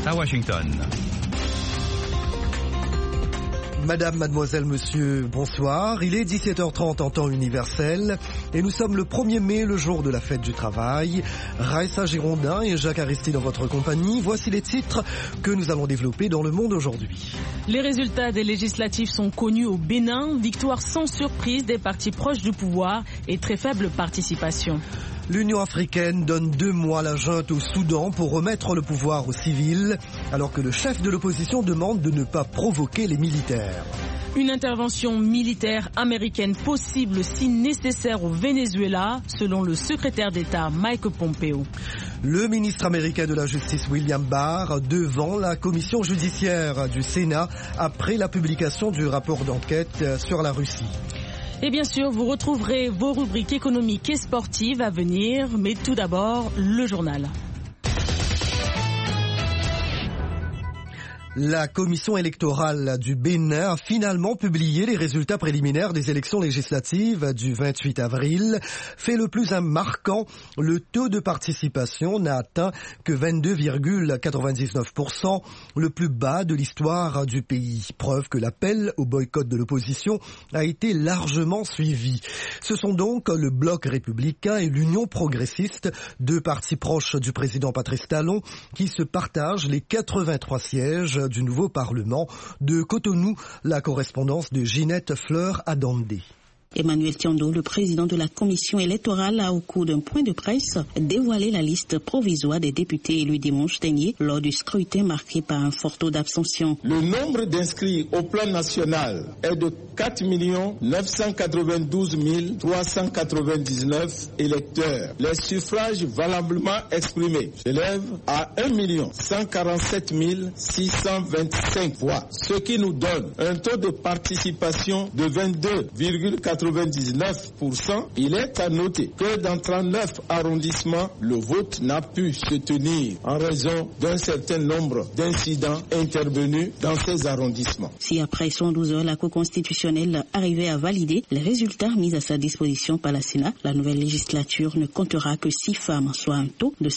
à Washington. Madame, mademoiselle, monsieur, bonsoir. Il est 17h30 en temps universel et nous sommes le 1er mai, le jour de la fête du travail. Raissa Girondin et Jacques Aristide en votre compagnie. Voici les titres que nous allons développer dans le monde aujourd'hui. Les résultats des législatives sont connus au Bénin. Victoire sans surprise des partis proches du pouvoir et très faible participation. L'Union africaine donne 2 mois à la junte au Soudan pour remettre le pouvoir aux civils, alors que le chef de l'opposition demande de ne pas provoquer les militaires. Une intervention militaire américaine possible si nécessaire au Venezuela, selon le secrétaire d'État Mike Pompeo. Le ministre américain de la Justice William Barr devant la commission judiciaire du Sénat après la publication du rapport d'enquête sur la Russie. Et bien sûr, vous retrouverez vos rubriques économiques et sportives à venir, mais tout d'abord, le journal. La commission électorale du Bénin a finalement publié les résultats préliminaires des élections législatives du 28 avril. Fait le plus marquant, le taux de participation n'a atteint que 22,99%, le plus bas de l'histoire du pays. Preuve que l'appel au boycott de l'opposition a été largement suivi. Ce sont donc le Bloc républicain et l'Union progressiste, 2 partis proches du président Patrice Talon, qui se partagent les 83 sièges du nouveau Parlement. De Cotonou, la correspondance de Ginette Fleur-Adandé. Emmanuel Tiando, le président de la commission électorale, a au cours d'un point de presse dévoilé la liste provisoire des députés élus dimanche dernier lors du scrutin marqué par un fort taux d'abstention. Le nombre d'inscrits au plan national est de 4 992 399 électeurs. Les suffrages valablement exprimés s'élèvent à 1 147 625 voix, ce qui nous donne un taux de participation de 22,99%. Il est à noter que dans 39 arrondissements, le vote n'a pu se tenir en raison d'un certain nombre d'incidents intervenus dans ces arrondissements. Si après 112 heures, la Cour constitutionnelle arrivait à valider les résultats mis à sa disposition par la Sénat, la nouvelle législature ne comptera que 6 femmes, soit un taux de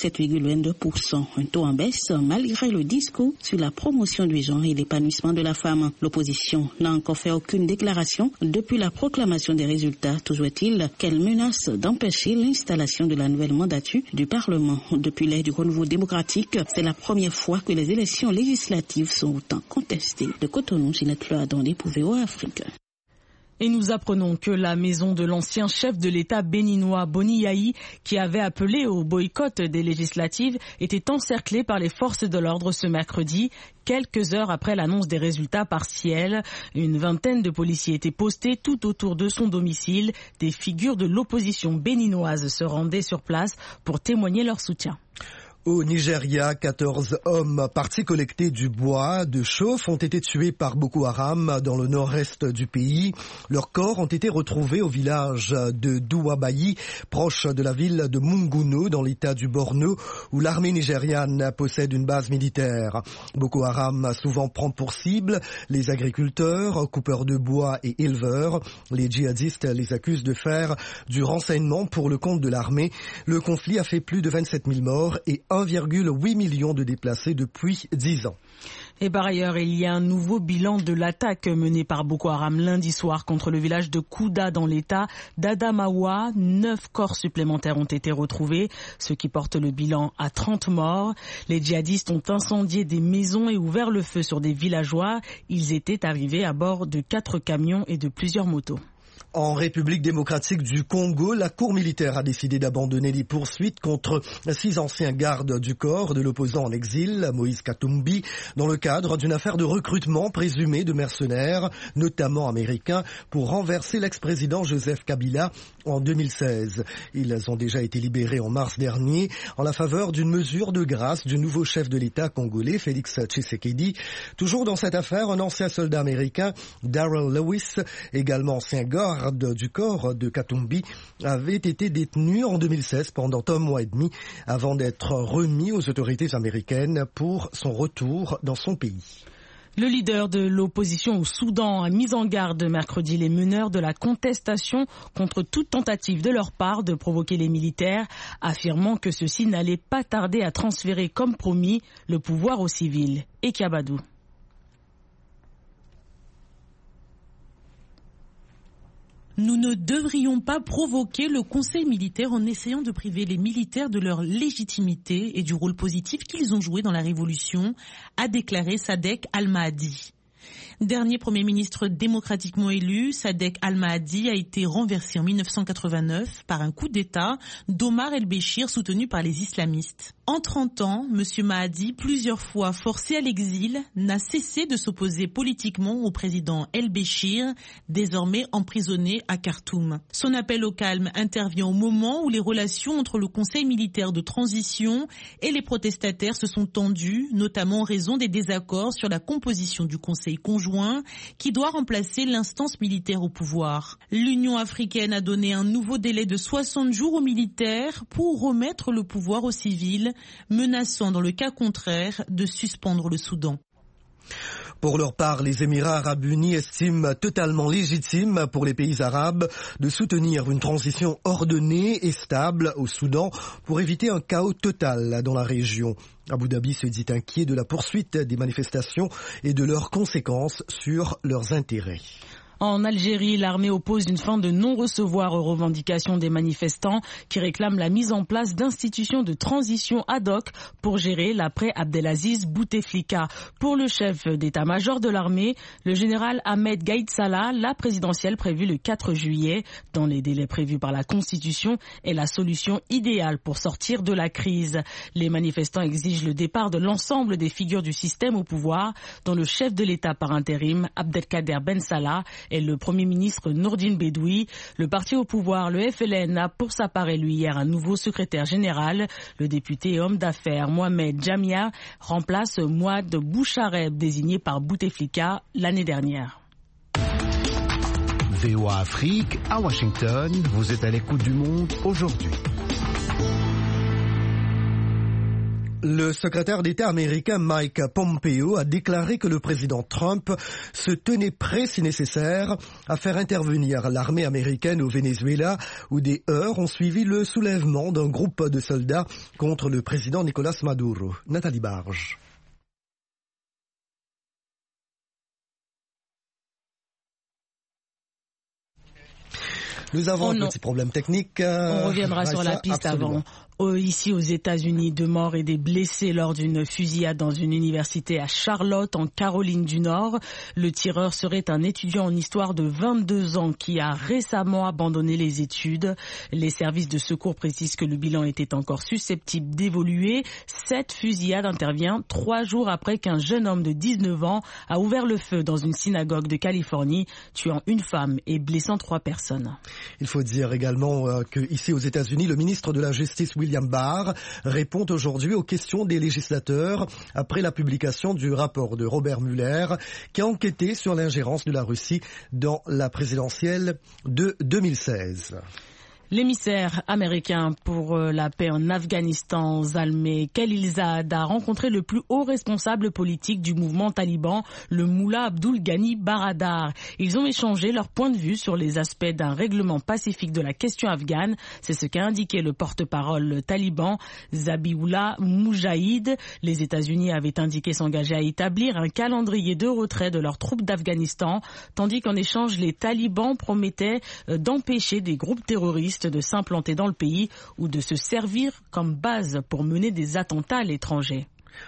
7,22%. Un taux en baisse malgré le discours sur la promotion du genre et l'épanouissement de la femme. L'opposition n'a encore fait aucune déclaration depuis la proclamation des résultats. Toujours est-il qu'elle menace d'empêcher l'installation de la nouvelle mandature du Parlement. Depuis l'ère du renouveau démocratique, c'est la première fois que les élections législatives sont autant contestées. De Cotonou, Ginette Fleur-Adandé pour VOA Afrique. Et nous apprenons que la maison de l'ancien chef de l'État béninois Boni Yayi, qui avait appelé au boycott des législatives, était encerclée par les forces de l'ordre ce mercredi, quelques heures après l'annonce des résultats partiels. Une vingtaine de policiers étaient postés tout autour de son domicile. Des figures de l'opposition béninoise se rendaient sur place pour témoigner leur soutien. Au Nigeria, 14 hommes partis collecter du bois de chauffe ont été tués par Boko Haram dans le nord-est du pays. Leurs corps ont été retrouvés au village de Douabayi, proche de la ville de Munguno, dans l'état du Borno, où l'armée nigériane possède une base militaire. Boko Haram souvent prend pour cible les agriculteurs, coupeurs de bois et éleveurs. Les djihadistes les accusent de faire du renseignement pour le compte de l'armée. Le conflit a fait plus de 27 000 morts et 1,8 million de déplacés depuis 10 ans. Et par ailleurs, il y a un nouveau bilan de l'attaque menée par Boko Haram lundi soir contre le village de Kouda dans l'état d'Adamawa. 9 corps supplémentaires ont été retrouvés, ce qui porte le bilan à 30 morts. Les djihadistes ont incendié des maisons et ouvert le feu sur des villageois. Ils étaient arrivés à bord de 4 camions et de plusieurs motos. En République démocratique du Congo, la Cour militaire a décidé d'abandonner les poursuites contre 6 anciens gardes du corps de l'opposant en exil, Moïse Katumbi, dans le cadre d'une affaire de recrutement présumé de mercenaires, notamment américains, pour renverser l'ex-président Joseph Kabila en 2016. Ils ont déjà été libérés en mars dernier en la faveur d'une mesure de grâce du nouveau chef de l'État congolais, Félix Tshisekedi. Toujours dans cette affaire, un ancien soldat américain, Darrell Lewis, également ancien garde du corps de Katumbi, avait été détenu en 2016 pendant 1 mois et demi avant d'être remis aux autorités américaines pour son retour dans son pays. Le leader de l'opposition au Soudan a mis en garde mercredi les meneurs de la contestation contre toute tentative de leur part de provoquer les militaires, affirmant que ceux-ci n'allaient pas tarder à transférer comme promis le pouvoir aux civils. Et Kiabadou. Nous ne devrions pas provoquer le Conseil militaire en essayant de priver les militaires de leur légitimité et du rôle positif qu'ils ont joué dans la révolution, a déclaré Sadek Al-Mahdi. Dernier Premier ministre démocratiquement élu, Sadek Al-Mahdi a été renversé en 1989 par un coup d'État d'Omar el-Béchir soutenu par les islamistes. En 30 ans, M. Mahdi, plusieurs fois forcé à l'exil, n'a cessé de s'opposer politiquement au président el-Béchir, désormais emprisonné à Khartoum. Son appel au calme intervient au moment où les relations entre le Conseil militaire de transition et les protestataires se sont tendues, notamment en raison des désaccords sur la composition du Conseil conjoint qui doit remplacer l'instance militaire au pouvoir. L'Union africaine a donné un nouveau délai de 60 jours aux militaires pour remettre le pouvoir aux civils, menaçant dans le cas contraire de suspendre le Soudan. Pour leur part, les Émirats arabes unis estiment totalement légitime pour les pays arabes de soutenir une transition ordonnée et stable au Soudan pour éviter un chaos total dans la région. Abu Dhabi se dit inquiet de la poursuite des manifestations et de leurs conséquences sur leurs intérêts. En Algérie, l'armée oppose une fin de non-recevoir aux revendications des manifestants qui réclament la mise en place d'institutions de transition ad hoc pour gérer l'après Abdelaziz Bouteflika. Pour le chef d'état-major de l'armée, le général Ahmed Gaïd Salah, la présidentielle prévue le 4 juillet, dans les délais prévus par la Constitution, est la solution idéale pour sortir de la crise. Les manifestants exigent le départ de l'ensemble des figures du système au pouvoir, dont le chef de l'État par intérim, Abdelkader Ben Salah, et le Premier ministre Nourdine Bedoui. Le parti au pouvoir, le FLN, a pour sa part élu hier un nouveau secrétaire général. Le député et homme d'affaires Mohamed Jamia remplace Mouad Bouchareb, désigné par Bouteflika l'année dernière. VOA Afrique, à Washington, vous êtes à l'écoute du monde aujourd'hui. Le secrétaire d'État américain Mike Pompeo a déclaré que le président Trump se tenait prêt, si nécessaire, à faire intervenir l'armée américaine au Venezuela, où des heurts ont suivi le soulèvement d'un groupe de soldats contre le président Nicolás Maduro. Nathalie Barge. Nous avons un petit problème technique. On reviendra sur la piste absolument. avant. Ici aux États-Unis, 2 morts et des blessés lors d'une fusillade dans une université à Charlotte, en Caroline du Nord. Le tireur serait un étudiant en histoire de 22 ans qui a récemment abandonné les études. Les services de secours précisent que le bilan était encore susceptible d'évoluer. Cette fusillade intervient 3 jours après qu'un jeune homme de 19 ans a ouvert le feu dans une synagogue de Californie, tuant une femme et blessant 3 personnes. Il faut dire également qu'ici aux États-Unis, le ministre de la Justice William Barr répond aujourd'hui aux questions des législateurs après la publication du rapport de Robert Mueller qui a enquêté sur l'ingérence de la Russie dans la présidentielle de 2016. L'émissaire américain pour la paix en Afghanistan, Zalmay Khalilzad, a rencontré le plus haut responsable politique du mouvement taliban, le Mullah Abdul Ghani Baradar. Ils ont échangé leur point de vue sur les aspects d'un règlement pacifique de la question afghane. C'est ce qu'a indiqué le porte-parole taliban, Zabiullah Mujahid. Les États-Unis avaient indiqué s'engager à établir un calendrier de retrait de leurs troupes d'Afghanistan, tandis qu'en échange, les talibans promettaient d'empêcher des groupes terroristes de s'implanter dans le pays ou de se servir comme base pour mener des attentats à l'étranger.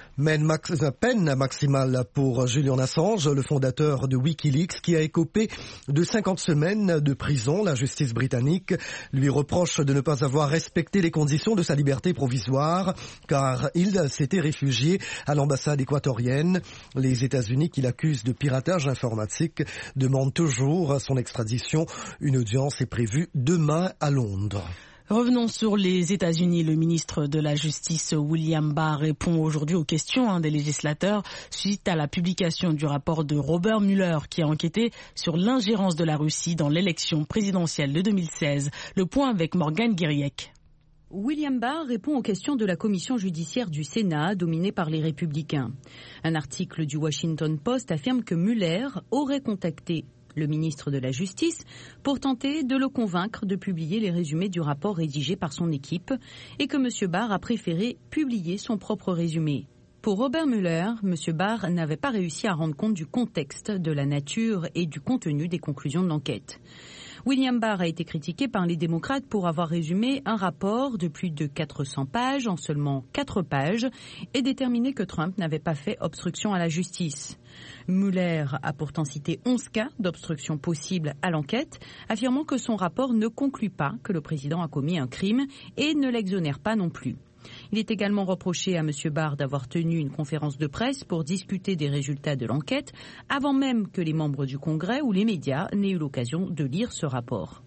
Peine maximale pour Julian Assange, le fondateur de Wikileaks, qui a écopé de 50 semaines de prison. La justice britannique lui reproche de ne pas avoir respecté les conditions de sa liberté provisoire, car il s'était réfugié à l'ambassade équatorienne. Les États-Unis, qui l'accusent de piratage informatique, demandent toujours son extradition. Une audience est prévue demain à Londres. Revenons sur les États-Unis. Le ministre de la Justice, William Barr, répond aujourd'hui aux questions des législateurs suite à la publication du rapport de Robert Mueller qui a enquêté sur l'ingérence de la Russie dans l'élection présidentielle de 2016. Le point avec Morgane Guiriec. William Barr répond aux questions de la commission judiciaire du Sénat, dominée par les Républicains. Un article du Washington Post affirme que Mueller aurait contacté le ministre de la Justice pour tenter de le convaincre de publier les résumés du rapport rédigé par son équipe et que M. Barr a préféré publier son propre résumé. Pour Robert Mueller, M. Barr n'avait pas réussi à rendre compte du contexte, de la nature et du contenu des conclusions de l'enquête. William Barr a été critiqué par les démocrates pour avoir résumé un rapport de plus de 400 pages en seulement 4 pages et déterminé que Trump n'avait pas fait obstruction à la justice. Mueller a pourtant cité 11 cas d'obstruction possible à l'enquête, affirmant que son rapport ne conclut pas que le président a commis un crime et ne l'exonère pas non plus. Il est également reproché à M. Barr d'avoir tenu une conférence de presse pour discuter des résultats de l'enquête avant même que les membres du Congrès ou les médias n'aient eu l'occasion de lire ce rapport.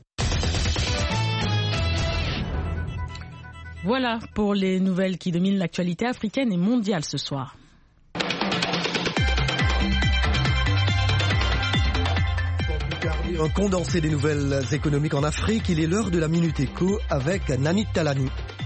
Voilà pour les nouvelles qui dominent l'actualité africaine et mondiale ce soir. Un condensé des nouvelles économiques en Afrique, il est l'heure de la Minute Éco avec Nani Talani.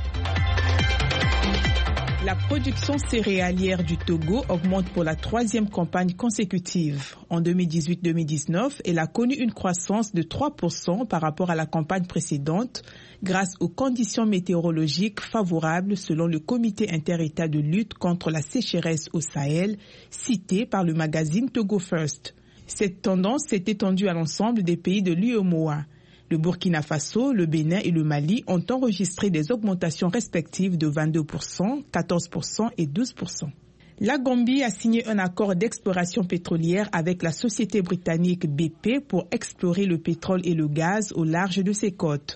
La production céréalière du Togo augmente pour la 3e campagne consécutive. En 2018-2019, elle a connu une croissance de 3% par rapport à la campagne précédente, grâce aux conditions météorologiques favorables selon le Comité inter-État de lutte contre la sécheresse au Sahel, cité par le magazine Togo First. Cette tendance s'est étendue à l'ensemble des pays de l'UEMOA. Le Burkina Faso, le Bénin et le Mali ont enregistré des augmentations respectives de 22%, 14% et 12%. La Gambie a signé un accord d'exploration pétrolière avec la société britannique BP pour explorer le pétrole et le gaz au large de ses côtes.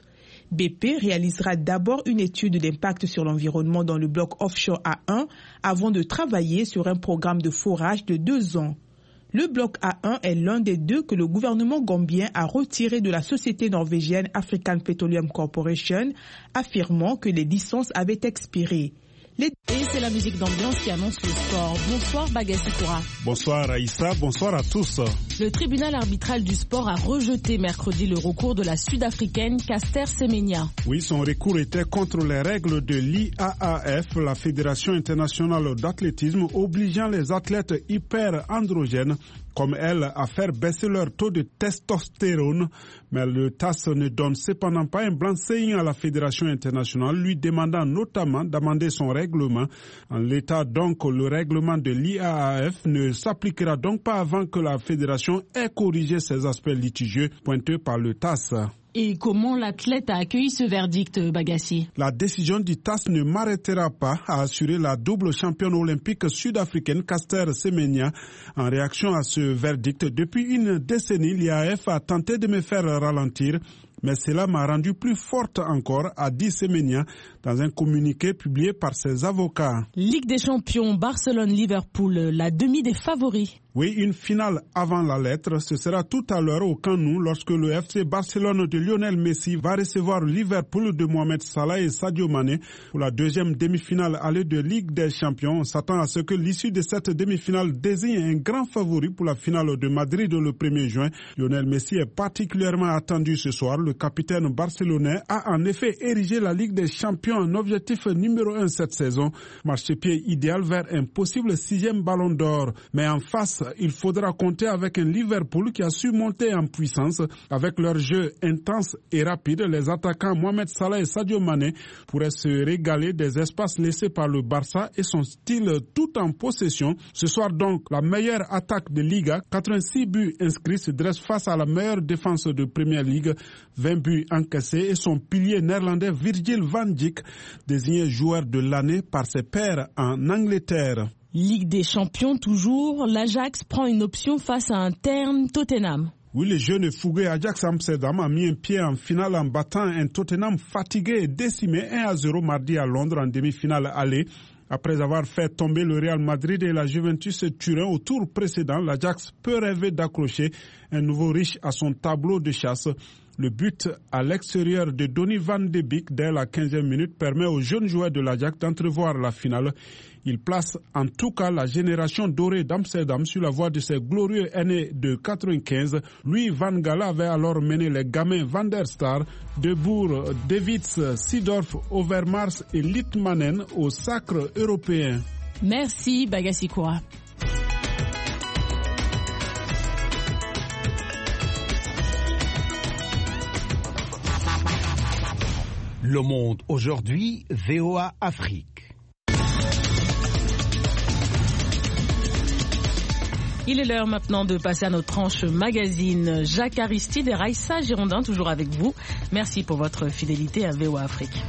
BP réalisera d'abord une étude d'impact sur l'environnement dans le bloc offshore A1 avant de travailler sur un programme de forage de 2 ans. Le bloc A1 est l'un des 2 que le gouvernement gambien a retiré de la société norvégienne African Petroleum Corporation, affirmant que les licences avaient expiré. Et c'est la musique d'ambiance qui annonce le sport. Bonsoir Bagassi Koura. Bonsoir Aïssa, bonsoir à tous. Le tribunal arbitral du sport a rejeté mercredi le recours de la Sud-Africaine Caster Semenya. Oui, son recours était contre les règles de l'IAAF, la Fédération internationale d'athlétisme, obligeant les athlètes hyper-androgènes comme elle à faire baisser leur taux de testostérone. Mais le TAS ne donne cependant pas un blanc-seing à la Fédération internationale, lui demandant notamment d'amender son règlement. En l'état donc, le règlement de l'IAAF ne s'appliquera donc pas avant que la Fédération ait corrigé ces aspects litigieux pointés par le TAS. Et comment l'athlète a accueilli ce verdict, Bagassi? La décision du TAS ne m'arrêtera pas, a assuré la double championne olympique sud-africaine Caster Semenya. En réaction à ce verdict, depuis une décennie, l'IAAF a tenté de me faire ralentir. Mais cela m'a rendu plus forte encore, a dit Semenya dans un communiqué publié par ses avocats. Ligue des champions, Barcelone-Liverpool, la demi des favoris. Oui, une finale avant la lettre. Ce sera tout à l'heure au Camp Nou lorsque le FC Barcelone de Lionel Messi va recevoir Liverpool de Mohamed Salah et Sadio Mané pour la 2e demi-finale aller de Ligue des champions. On s'attend à ce que l'issue de cette demi-finale désigne un grand favori pour la finale de Madrid le 1er juin. Lionel Messi est particulièrement attendu ce soir. Le capitaine barcelonais a en effet érigé la Ligue des champions en objectif numéro 1 cette saison. Marchepied idéal vers un possible 6e ballon d'or. Mais en face, il faudra compter avec un Liverpool qui a su monter en puissance. Avec leur jeu intense et rapide, les attaquants Mohamed Salah et Sadio Mané pourraient se régaler des espaces laissés par le Barça et son style tout en possession. Ce soir donc, la meilleure attaque de Liga, 86 buts inscrits, se dresse face à la meilleure défense de Premier League, 20 buts encaissés, et son pilier néerlandais Virgil van Dijk, désigné joueur de l'année par ses pairs en Angleterre. Ligue des champions toujours, l'Ajax prend une option face à un terne Tottenham. Oui, le jeune et fougueux Ajax Amsterdam a mis un pied en finale en battant un Tottenham fatigué et décimé 1-0 mardi à Londres en demi-finale aller. Après avoir fait tomber le Real Madrid et la Juventus Turin au tour précédent, l'Ajax peut rêver d'accrocher un nouveau riche à son tableau de chasse. Le but à l'extérieur de Donny van de Beek dès la 15e minute permet aux jeunes joueurs de l'Ajax d'entrevoir la finale. Il place en tout cas la génération dorée d'Amsterdam sur la voie de ses glorieux aînés de 95. Louis van Gaal avait alors mené les gamins Van der Sar, De Boer, Davids, Seedorf, Overmars et Litmanen au sacre européen. Merci Bagassi Koura. Le Monde aujourd'hui, VOA Afrique. Il est l'heure maintenant de passer à notre tranche magazine. Jacques Aristide et Raïssa Girondin, toujours avec vous. Merci pour votre fidélité à VOA Afrique.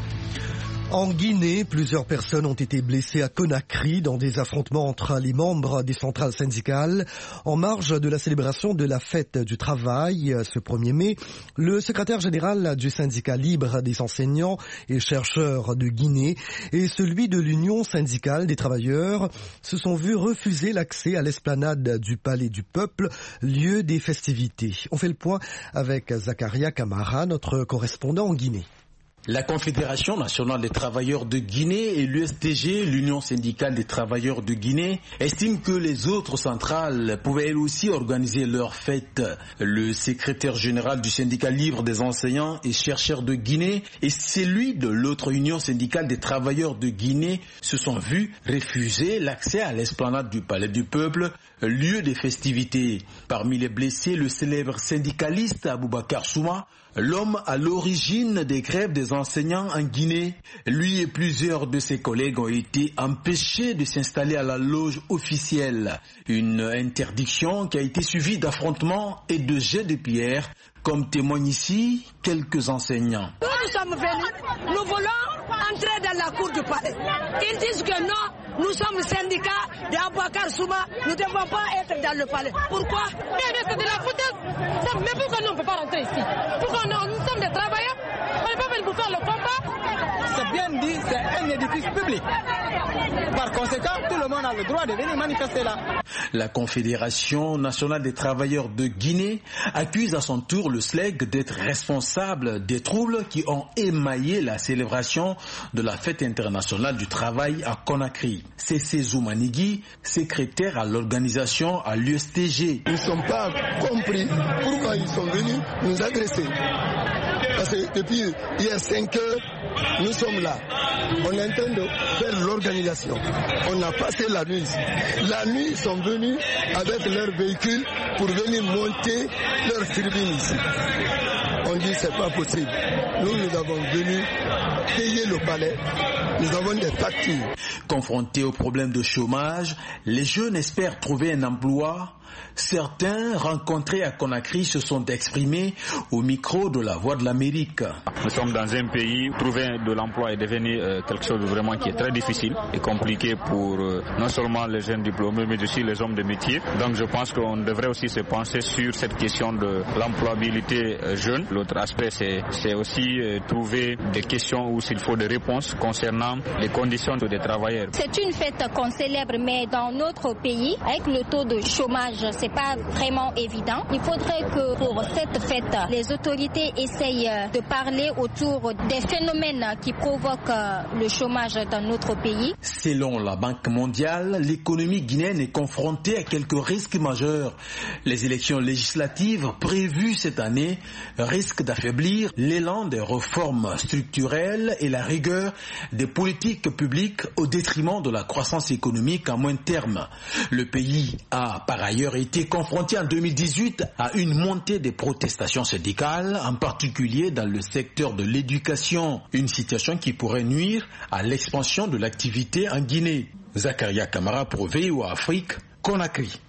En Guinée, plusieurs personnes ont été blessées à Conakry dans des affrontements entre les membres des centrales syndicales. En marge de la célébration de la fête du travail, ce 1er mai, le secrétaire général du syndicat libre des enseignants et chercheurs de Guinée et celui de l'Union syndicale des travailleurs se sont vus refuser l'accès à l'esplanade du Palais du Peuple, lieu des festivités. On fait le point avec Zakaria Kamara, notre correspondant en Guinée. La Confédération nationale des travailleurs de Guinée et l'USTG, l'Union syndicale des travailleurs de Guinée, estiment que les autres centrales pouvaient elles aussi organiser leur fête. Le secrétaire général du syndicat libre des enseignants et chercheurs de Guinée et celui de l'autre Union syndicale des travailleurs de Guinée se sont vus refuser l'accès à l'esplanade du Palais du Peuple, lieu des festivités. Parmi les blessés, le célèbre syndicaliste Aboubacar Souma, l'homme à l'origine des grèves des enseignants en Guinée. Lui et plusieurs de ses collègues ont été empêchés de s'installer à la loge officielle. Une interdiction qui a été suivie d'affrontements et de jets de pierres, comme témoignent ici quelques enseignants. Nous sommes venus, nous voulons entrer dans la cour du palais. Ils disent que non, nous sommes syndicats d'Aboubacar Souma, nous ne devons pas être dans le palais. Pourquoi? C'est de la foutaise. Mais pourquoi nous ne pouvons pas rentrer ici? Pourquoi nous sommes des travailleurs? On n'est pas venus pour faire le combat. C'est bien dit, c'est un édifice public. Par conséquent, tout le monde a le droit de venir manifester là. La Confédération nationale des travailleurs de Guinée accuse à son tour le SLEG d'être responsable des troubles qui ont émaillé la célébration de la fête internationale du travail à Conakry. C'est Zoumanigui, secrétaire à l'organisation à l'USTG. Nous ne sommes pas compris pourquoi ils sont venus nous agresser. Parce que depuis hier 5 heures, nous sommes là. On est en train de faire l'organisation. On a passé la nuit ici. La nuit, ils sont venus avec leurs véhicules pour venir monter leur tribune ici. On dit c'est pas possible. Nous avons venu payer le palais. Nous avons des factures. Confrontés au problème de chômage, les jeunes espèrent trouver un emploi. Certains rencontrés à Conakry se sont exprimés au micro de la Voix de l'Amérique. Nous sommes dans un pays où trouver de l'emploi est devenu quelque chose de vraiment qui est très difficile et compliqué pour non seulement les jeunes diplômés mais aussi les hommes de métier. Donc je pense qu'on devrait aussi se pencher sur cette question de l'employabilité jeune. L'autre aspect c'est aussi trouver des questions où s'il faut des réponses concernant les conditions des travailleurs. C'est une fête qu'on célèbre mais dans notre pays avec le taux de chômage c'est pas vraiment évident. Il faudrait que pour cette fête, les autorités essayent de parler autour des phénomènes qui provoquent le chômage dans notre pays. Selon la Banque mondiale, l'économie guinéenne est confrontée à quelques risques majeurs. Les élections législatives prévues cette année risquent d'affaiblir l'élan des réformes structurelles et la rigueur des politiques publiques au détriment de la croissance économique à moyen terme. Le pays a par ailleurs été confronté en 2018 à une montée des protestations syndicales, en particulier dans le secteur de l'éducation, une situation qui pourrait nuire à l'expansion de l'activité en Guinée. Zakaria Kamara pour VOA Afrique, Conakry.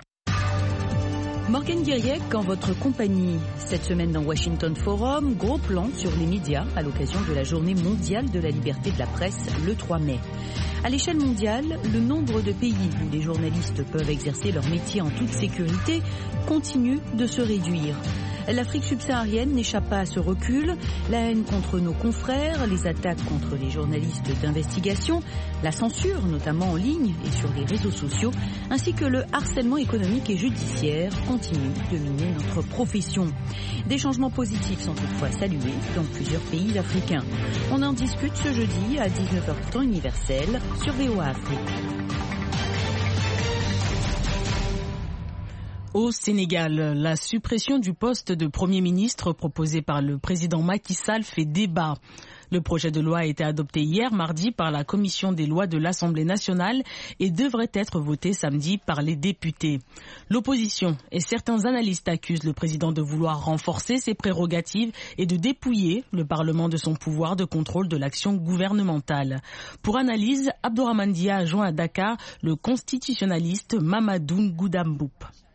Morgane Guiriec en votre compagnie. Cette semaine dans Washington Forum, gros plan sur les médias à l'occasion de la journée mondiale de la liberté de la presse le 3 mai. À l'échelle mondiale, le nombre de pays où les journalistes peuvent exercer leur métier en toute sécurité continue de se réduire. L'Afrique subsaharienne n'échappe pas à ce recul. La haine contre nos confrères, les attaques contre les journalistes d'investigation, la censure, notamment en ligne et sur les réseaux sociaux, ainsi que le harcèlement économique et judiciaire continuent de miner notre profession. Des changements positifs sont toutefois salués dans plusieurs pays africains. On en discute ce jeudi à 19h temps universel sur VOA Afrique. Au Sénégal, la suppression du poste de Premier ministre proposé par le président Macky Sall fait débat. Le projet de loi a été adopté hier mardi par la commission des lois de l'Assemblée nationale et devrait être voté samedi par les députés. L'opposition et certains analystes accusent le président de vouloir renforcer ses prérogatives et de dépouiller le Parlement de son pouvoir de contrôle de l'action gouvernementale. Pour analyse, Abdourahmane Dia a joint à Dakar le constitutionnaliste Mamadou Goudamboup.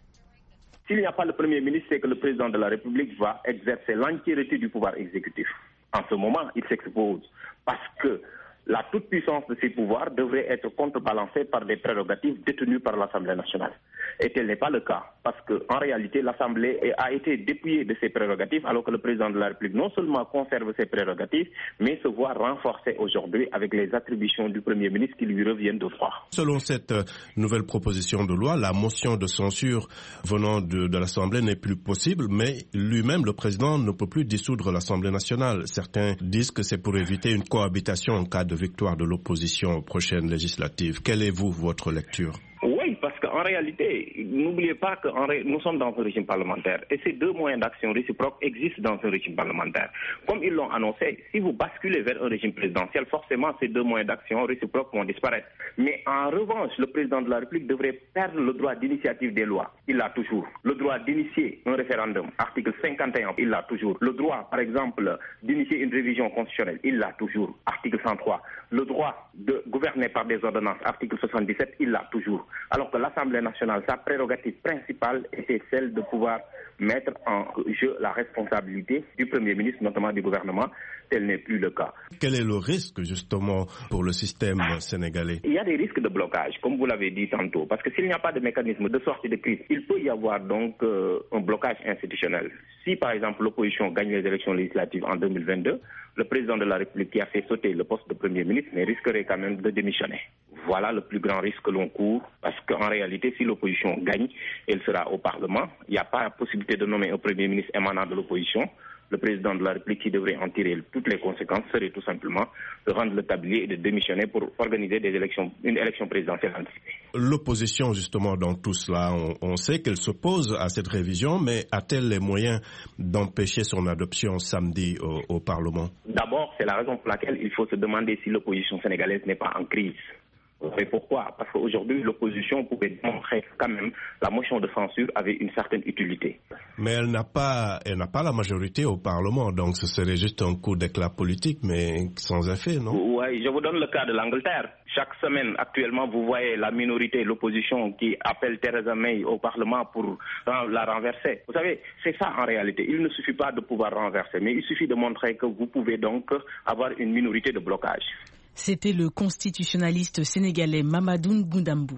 S'il n'y a pas le Premier ministre, c'est que le président de la République va exercer l'entièreté du pouvoir exécutif. En ce moment, il s'expose parce que la toute-puissance de ses pouvoirs devrait être contrebalancée par des prérogatives détenues par l'Assemblée nationale. Et tel n'est pas le cas, parce qu'en réalité, l'Assemblée a été dépouillée de ses prérogatives, alors que le président de la République non seulement conserve ses prérogatives, mais se voit renforcée aujourd'hui avec les attributions du Premier ministre qui lui reviennent de droit. Selon cette nouvelle proposition de loi, la motion de censure venant de l'Assemblée n'est plus possible, mais lui-même, le président, ne peut plus dissoudre l'Assemblée nationale. Certains disent que c'est pour éviter une cohabitation en cas de victoire de l'opposition aux prochaines législatives. Quelle est votre lecture ? Oui, parce qu'en réalité, n'oubliez pas que nous sommes dans un régime parlementaire et ces deux moyens d'action réciproque existent dans un régime parlementaire. Comme ils l'ont annoncé, si vous basculez vers un régime présidentiel, forcément ces deux moyens d'action réciproque vont disparaître. Mais en revanche, le président de la République devrait perdre le droit d'initiative des lois. Il l'a toujours. Le droit d'initier un référendum, article 51, il l'a toujours. Le droit, par exemple, d'initier une révision constitutionnelle, il l'a toujours, article 103. Le droit de gouverner par des ordonnances, article 77, il l'a toujours. Alors que l'Assemblée nationale, sa prérogative principale était celle de pouvoir mettre en jeu la responsabilité du Premier ministre, notamment du gouvernement. Tel n'est plus le cas. Quel est le risque, justement, pour le système sénégalais ? Il y a des risques de blocage, comme vous l'avez dit tantôt, parce que s'il n'y a pas de mécanisme de sortie de crise, il peut y avoir donc un blocage institutionnel. Si, par exemple, l'opposition gagne les élections législatives en 2022, le président de la République qui a fait sauter le poste de Premier ministre risquerait quand même de démissionner. Voilà le plus grand risque que l'on court, parce qu'en réalité, si l'opposition gagne, elle sera au Parlement. Il n'y a pas la possibilité de nommer un Premier ministre émanant de l'opposition. Le président de la République qui devrait en tirer toutes les conséquences serait tout simplement de rendre le tablier et de démissionner pour organiser une élection présidentielle anticipée. L'opposition, justement, dans tout cela, on sait qu'elle s'oppose à cette révision, mais a-t-elle les moyens d'empêcher son adoption samedi au Parlement ? D'abord, c'est la raison pour laquelle il faut se demander si l'opposition sénégalaise n'est pas en crise. Et pourquoi ? Parce qu'aujourd'hui, l'opposition pouvait démontrer quand même la motion de censure avait une certaine utilité. Mais elle n'a pas la majorité au Parlement, donc ce serait juste un coup d'éclat politique, mais sans effet, non ? Oui, je vous donne le cas de l'Angleterre. Chaque semaine, actuellement, vous voyez la minorité, l'opposition qui appelle Theresa May au Parlement pour la renverser. Vous savez, c'est ça en réalité. Il ne suffit pas de pouvoir renverser, mais il suffit de montrer que vous pouvez donc avoir une minorité de blocage. C'était le constitutionnaliste sénégalais Mamadou Goudamboup.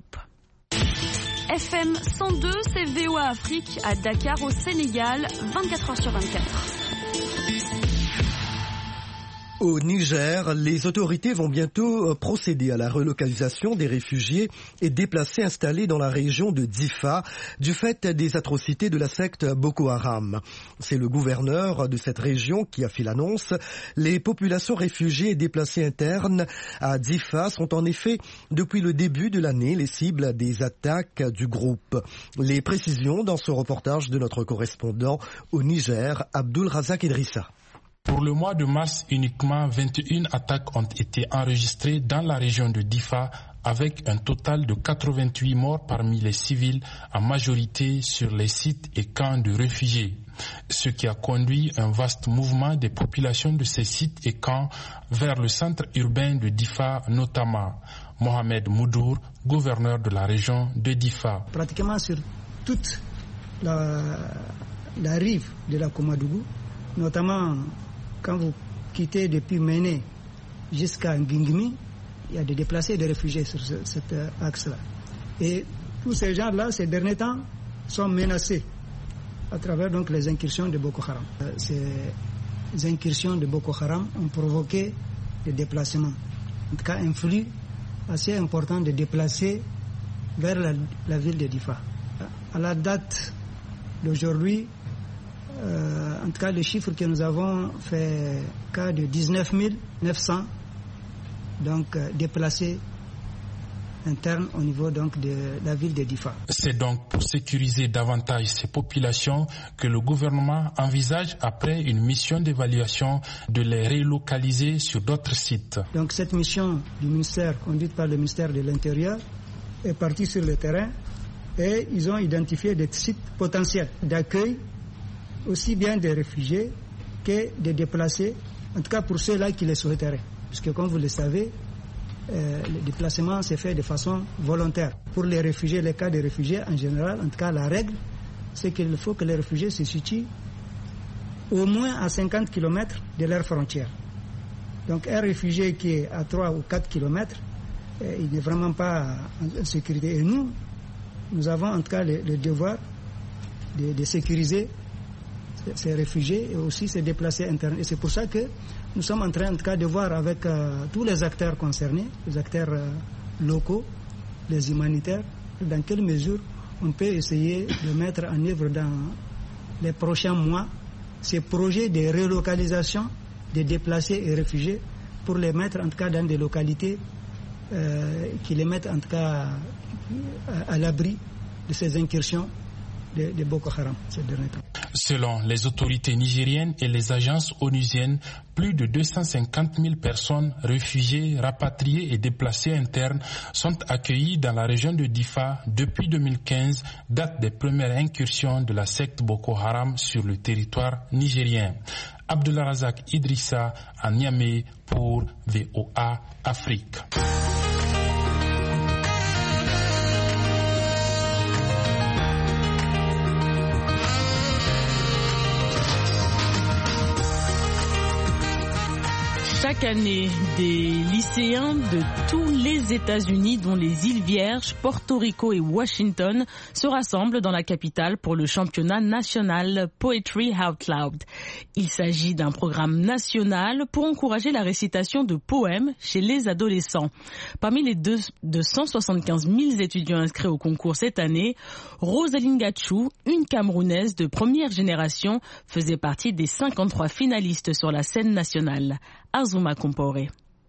FM 102, c'est VOA Afrique à Dakar au Sénégal, 24h sur 24. Au Niger, les autorités vont bientôt procéder à la relocalisation des réfugiés et déplacés installés dans la région de Difa du fait des atrocités de la secte Boko Haram. C'est le gouverneur de cette région qui a fait l'annonce. Les populations réfugiées et déplacées internes à Difa sont en effet, depuis le début de l'année, les cibles des attaques du groupe. Les précisions dans ce reportage de notre correspondant au Niger, Abdul Razak Idrissa. Pour le mois de mars, uniquement 21 attaques ont été enregistrées dans la région de Difa, avec un total de 88 morts parmi les civils, en majorité sur les sites et camps de réfugiés. Ce qui a conduit un vaste mouvement des populations de ces sites et camps vers le centre urbain de Difa notamment. Mohamed Moudour, gouverneur de la région de Difa. Pratiquement sur toute la rive de la Komadougou, notamment quand vous quittez depuis Méné jusqu'à Ngingimi, il y a des déplacés et des réfugiés sur cet axe-là. Et tous ces gens-là, ces derniers temps, sont menacés à travers donc les incursions de Boko Haram. Ces incursions de Boko Haram ont provoqué des déplacements, en tout cas un flux assez important de déplacés vers la ville de Difa. À la date d'aujourd'hui, en tout cas le chiffre que nous avons fait cas de 19 900 donc déplacés interne au niveau donc de la ville de Difa. C'est donc pour sécuriser davantage ces populations que le gouvernement envisage, après une mission d'évaluation, de les relocaliser sur d'autres sites. Donc cette mission du ministère, conduite par le ministère de l'Intérieur, est partie sur le terrain et ils ont identifié des sites potentiels d'accueil, aussi bien des réfugiés que des déplacés, en tout cas pour ceux-là qui les souhaiteraient. Puisque comme vous le savez, le déplacement s'est fait de façon volontaire. Pour les réfugiés, les cas des réfugiés en général, en tout cas la règle, c'est qu'il faut que les réfugiés se situent au moins à 50 km de leurs frontières. Donc un réfugié qui est à 3 ou 4 km, il n'est vraiment pas en sécurité. Et nous avons en tout cas le devoir de sécuriser ces réfugiés et aussi ces déplacés internes. Et c'est pour ça que nous sommes en train, en tout cas, de voir avec tous les acteurs concernés, les acteurs locaux, les humanitaires, dans quelle mesure on peut essayer de mettre en œuvre dans les prochains mois ces projets de relocalisation des déplacés et réfugiés pour les mettre, en tout cas, dans des localités qui les mettent, en tout cas, à l'abri de ces incursions de Boko Haram ces derniers temps. Selon les autorités nigériennes et les agences onusiennes, plus de 250 000 personnes, réfugiés, rapatriés et déplacés internes sont accueillis dans la région de Difa depuis 2015, date des premières incursions de la secte Boko Haram sur le territoire nigérien. Abdulrazak Idrissa à Niamey pour VOA Afrique. Chaque année, des lycéens de tous les États-Unis, dont les îles Vierges, Porto Rico et Washington, se rassemblent dans la capitale pour le championnat national Poetry Out Loud. Il s'agit d'un programme national pour encourager la récitation de poèmes chez les adolescents. Parmi les 275 000 étudiants inscrits au concours cette année, Rosaline Gachou, une Camerounaise de première génération, faisait partie des 53 finalistes sur la scène nationale. Azuma Compore.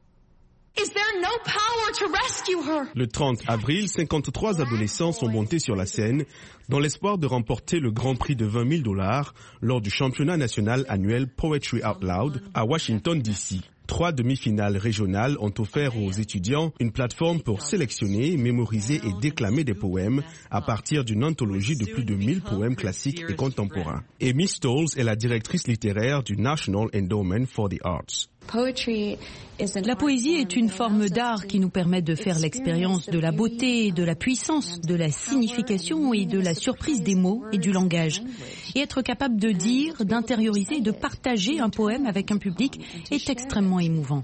Le 30 avril, 53 adolescents sont montés sur la scène dans l'espoir de remporter le grand prix de $20 000 lors du championnat national annuel Poetry Out Loud à Washington, D.C. 3 demi-finales régionales ont offert aux étudiants une plateforme pour sélectionner, mémoriser et déclamer des poèmes à partir d'une anthologie de plus de 1000 poèmes classiques et contemporains. Amy Stolz est la directrice littéraire du National Endowment for the Arts. La poésie est une forme d'art qui nous permet de faire l'expérience de la beauté, de la puissance, de la signification et de la surprise des mots et du langage. Et être capable de dire, d'intérioriser et de partager un poème avec un public est extrêmement émouvant.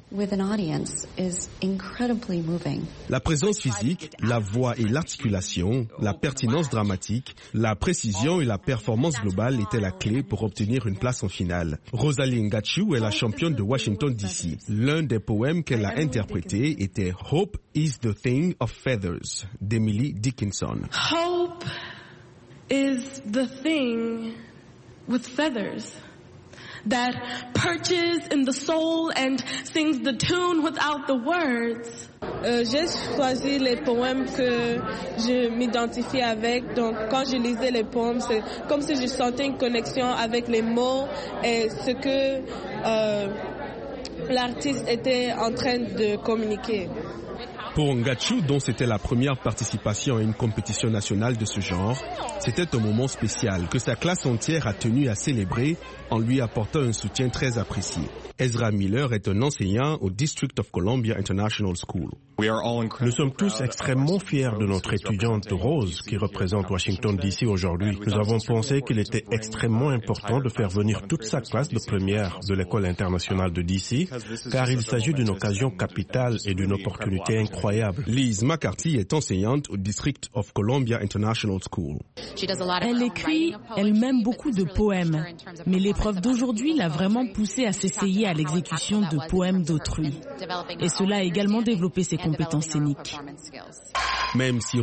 La présence physique, la voix et l'articulation, la pertinence dramatique, la précision et la performance globale étaient la clé pour obtenir une place en finale. Rosaline Gachou est la championne de Washington, D.C. L'un des poèmes qu'elle a interprété était Hope is the Thing of Feathers d'Emily Dickinson. Hope is the thing with feathers that perches in the soul and sings the tune without the words. J'ai choisi les poèmes que je m'identifie avec. Donc, quand je lisais les poèmes, c'est comme si je sentais une connexion avec les mots et ce que l'artiste était en train de communiquer. Pour Ngachou, dont c'était la première participation à une compétition nationale de ce genre, c'était un moment spécial que sa classe entière a tenu à célébrer en lui apportant un soutien très apprécié. Ezra Miller est un enseignant au District of Columbia International School. Nous sommes tous extrêmement fiers de notre étudiante Rose qui représente Washington D.C. aujourd'hui. Nous avons pensé qu'il était extrêmement important de faire venir toute sa classe de première de l'école internationale de D.C. car il s'agit d'une occasion capitale et d'une opportunité incroyable incroyable. Liz McCarthy est enseignante au District of Columbia International School. Elle écrit elle-même beaucoup de poèmes, mais l'épreuve d'aujourd'hui l'a vraiment poussée à s'essayer à l'exécution de poèmes d'autrui. Et cela a également développé ses compétences scéniques. Même si...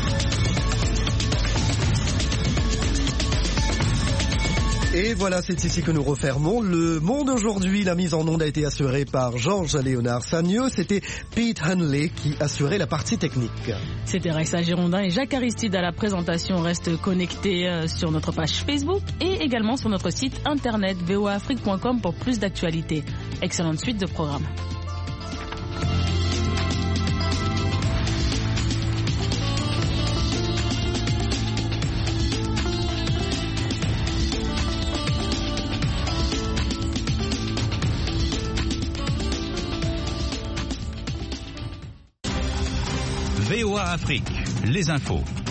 Et voilà, c'est ici que nous refermons Le Monde aujourd'hui. La mise en onde a été assurée par Georges-Léonard Sagneux. C'était Pete Henley qui assurait la partie technique. C'était Raissa Girondin et Jacques Aristide à la présentation. Reste connecté sur notre page Facebook et également sur notre site internet voaafrique.com pour plus d'actualités. Excellente suite de programmes. VOA Afrique, les infos.